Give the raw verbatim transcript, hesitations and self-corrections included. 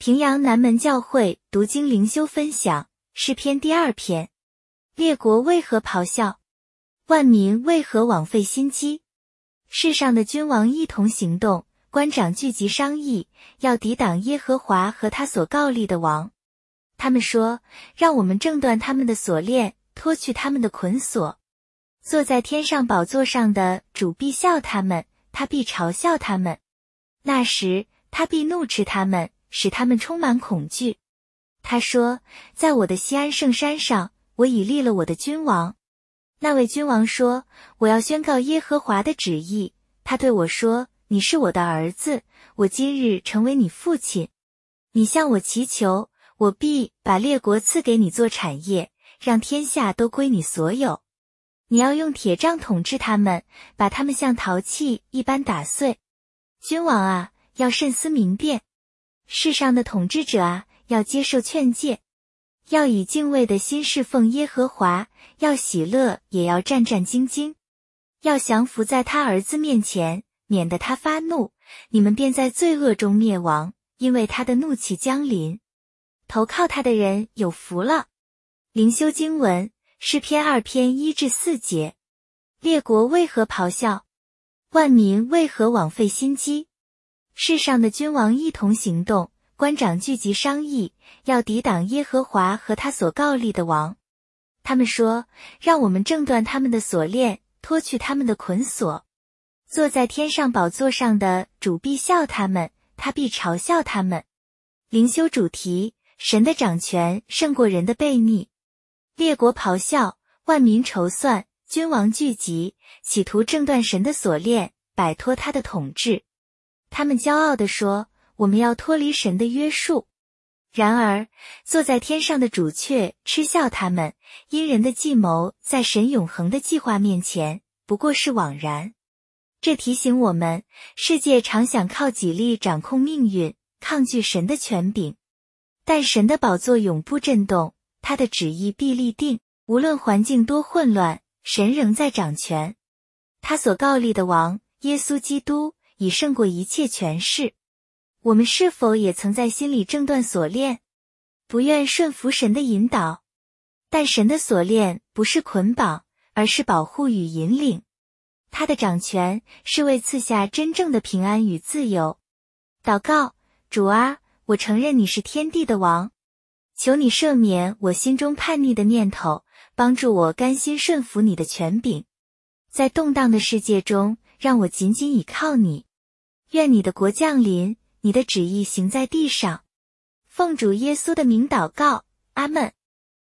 平阳南门教会读经灵修分享诗篇第二篇。列国为何咆哮？万民为何枉费心机？世上的君王一同行动，官长聚集商议，要抵挡耶和华和他所膏立的王。他们说，让我们挣断他们的锁链，脱去他们的捆锁。坐在天上宝座上的主必笑他们，他必嘲笑他们。那时，他必怒斥他们，使他们充满恐惧。他说，在我的锡安圣山上，我已立了我的君王。那位君王说，我要宣告耶和华的旨意。他对我说，你是我的儿子，我今日成为你父亲。你向我祈求，我必把列国赐给你做产业，让天下都归你所有。你要用铁杖统治他们，把他们像陶器一般打碎。君王啊，要慎思明辨；世上的统治者啊，要接受劝诫。要以敬畏的心侍奉耶和华，要喜乐，也要战战兢兢。要降服在他儿子面前，免得他发怒，你们便在罪恶中灭亡，因为他的怒气将临。投靠他的人有福了。灵修经文，诗篇二篇一至四节。列国为何咆哮？万民为何枉费心机？世上的君王一同行动，官长聚集商议，要抵挡耶和华和他所膏立的王。他们说，让我们挣断他们的锁链，脱去他们的捆锁。坐在天上宝座上的主必笑他们，他必嘲笑他们。灵修主题，神的掌权胜过人的悖逆。列国咆哮，万民筹算，君王聚集，企图挣断神的锁链，摆脱他的统治。他们骄傲地说，我们要脱离神的约束。然而，坐在天上的主却嗤笑他们，因人的计谋在神永恒的计划面前，不过是枉然。这提醒我们，世界常想靠己力掌控命运，抗拒神的权柄。但神的宝座永不震动，他的旨意必立定，无论环境多混乱，神仍在掌权。他所膏立的王，耶稣基督，已胜过一切权势。我们是否也曾在心里挣断锁链，不愿顺服神的引导？但神的锁链不是捆绑，而是保护与引领。他的掌权是为赐下真正的平安与自由。祷告，主啊，我承认你是天地的王，求你赦免我心中叛逆的念头，帮助我甘心顺服你的权柄。在动荡的世界中，让我紧紧倚靠你。愿你的国降临，你的旨意行在地上。奉主耶稣的名祷告，阿们。